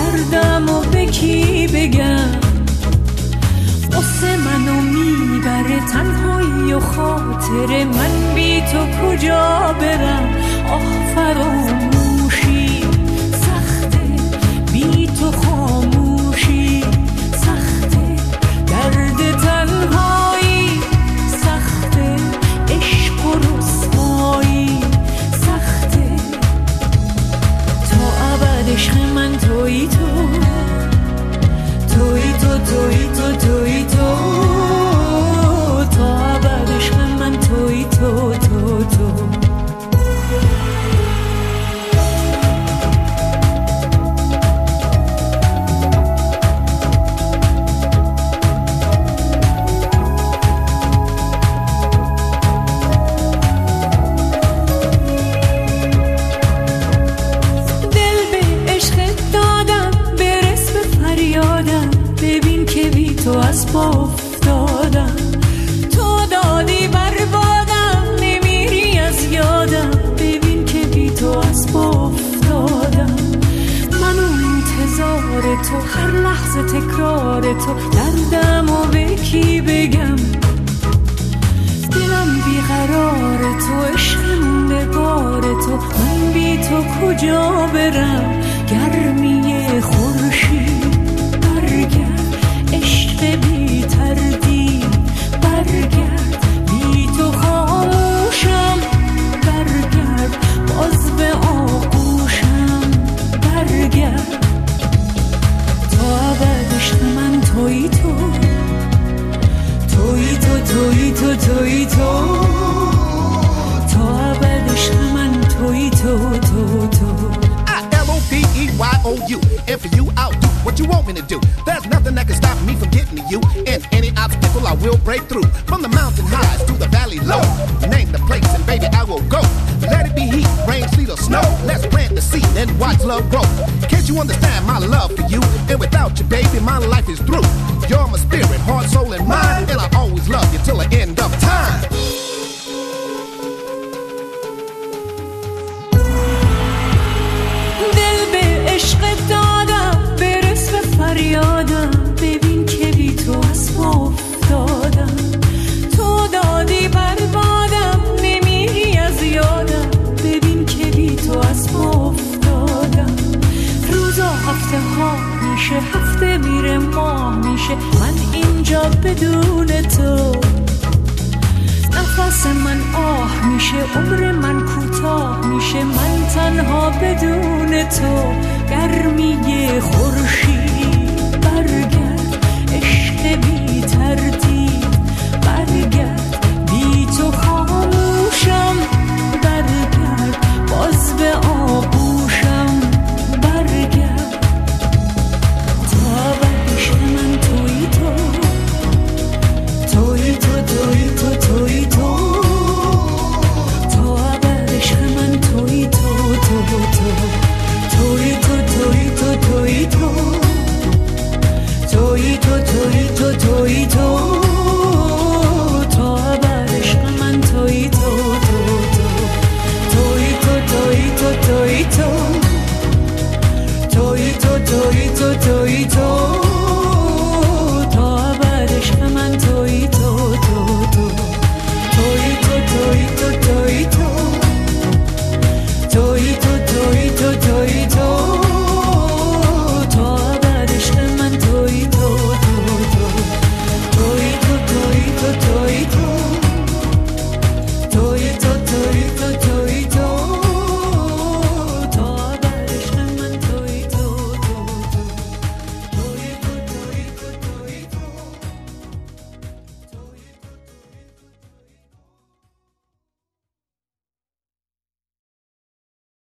دردم و به کی بگم؟ قصه منو میبره تنهایی و خاطر من بی تو کجا برم؟ آه فراموشی سخته، بی تو خاموشی سخته، درد تنهایی سخته، عشق و رسوایی سخته. تا ابد عشق من تویی تو، تویی تو، تویی تو، تویی تو، تا ابد عشق من تویی تو، تو تو. تو از پا افتادم، تو دادی بربادم، نمیری از یادم، ببین که بی تو از پا افتادم. من انتظار تو، هر لحظه تکرار تو، دردم و به کی بگم؟ دلم بیقرار تو، عشقم به بار تو، من بی تو کجا برم؟ گرمی خورشید برگرد، عشق بی تردید برگرد، بی تو خاموشم برگرد، باز به آغوشم برگرد. تا ابد عشق من تویی تو، تویی تو، تویی تو، تویی تو، تا ابد عشق من تویی تو، تو تو. I-L-O-P-E-Y-O-U. And for you, I'll do what you want me to do. There's nothing that can stop me from getting to you. And any obstacle I will break through. From the mountain highs to the valley low. Name the place and baby I will go. Let it be heat, rain, sleet or snow. Let's plant the seed and watch love grow. Can't you understand my love for you? And without you, baby, my life is through. You're my spirit, heart, soul and mind. And I always love you till the end of time. عشق دادم برس به فریادم، ببین که بی تو از پا افتادم. تو دادی بربادم، نمیری از یادم، ببین که بی تو از پا افتادم. روزا هفته ها میشه، هفته میره ماه میشه، من اینجا بدون تو. نفس من آه میشه، عمر من کوتاه میشه، من تنها بدون تو. گرمی خورشید برگرد،